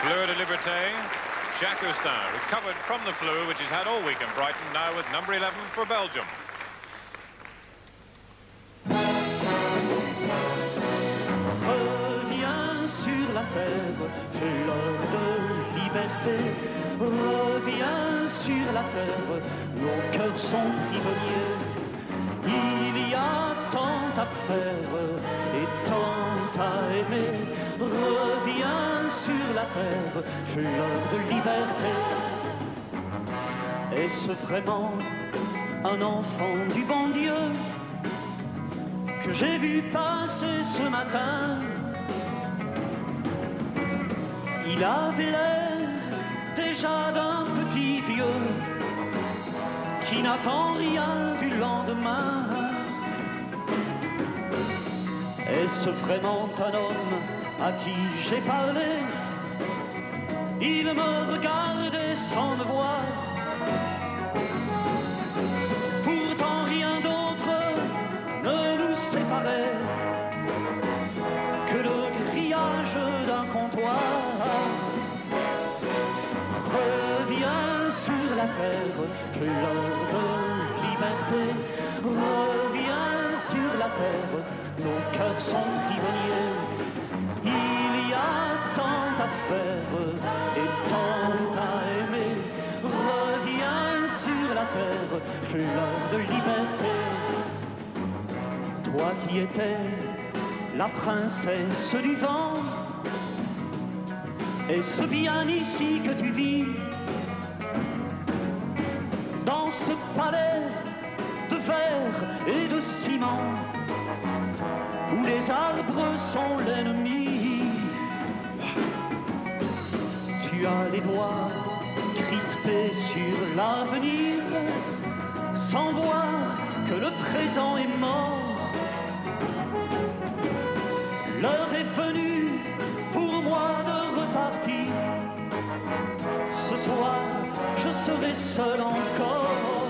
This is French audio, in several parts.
Fleur de Liberté, Jacques Austin, recovered from the flu, which he's had all week in Brighton, now with number 11 for Belgium. Reviens sur la terre, fleur de liberté. Reviens sur la terre, nos cœurs sont prisonniers. Il y a tant à faire et tant à aimer. Reviens sur la terre, fleur de liberté. Est-ce vraiment un enfant du bon Dieu que j'ai vu passer ce matin? Il avait l'air déjà d'un petit vieux qui n'attend rien du lendemain. Est-ce vraiment un homme à qui j'ai parlé? Il me regardait sans me voir. Pourtant rien d'autre ne nous séparait que le grillage d'un comptoir. Reviens sur la terre, fleur de liberté. Reviens sur la terre, nos cœurs sont prisonniers. Il y a tant à faire et tant à aimer. Reviens sur la terre, fleur de liberté. Toi qui étais la princesse du vent, est-ce bien ici que tu vis? Dans ce palais de verre et de ciment, où les arbres sont l'ennemi. Tu as les doigts crispés sur l'avenir, sans voir que le présent est mort. L'heure est venue pour moi de repartir. Ce soir, je serai seul encore.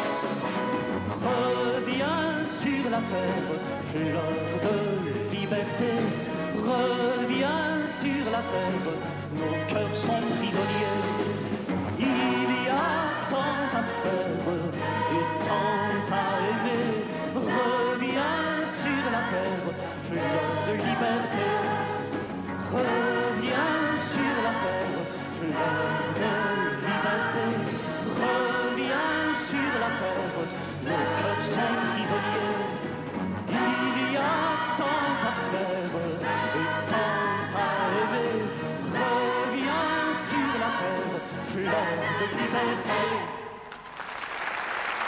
Reviens sur la terre, fleur de liberté. Reviens sur la terre, nos cœurs sont prisonniers. Il y a tant à faire et tant à aimer. Reviens sur la terre, fleur de liberté. Reviens sur la terre, fleur de liberté. Reviens sur la terre, nos cœurs sont prisonniers. Il y a tant à faire et tant à aimer. Reviens sur la terre, fleur de liberté.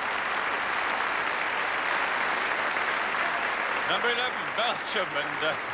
Number 11, Belgium, and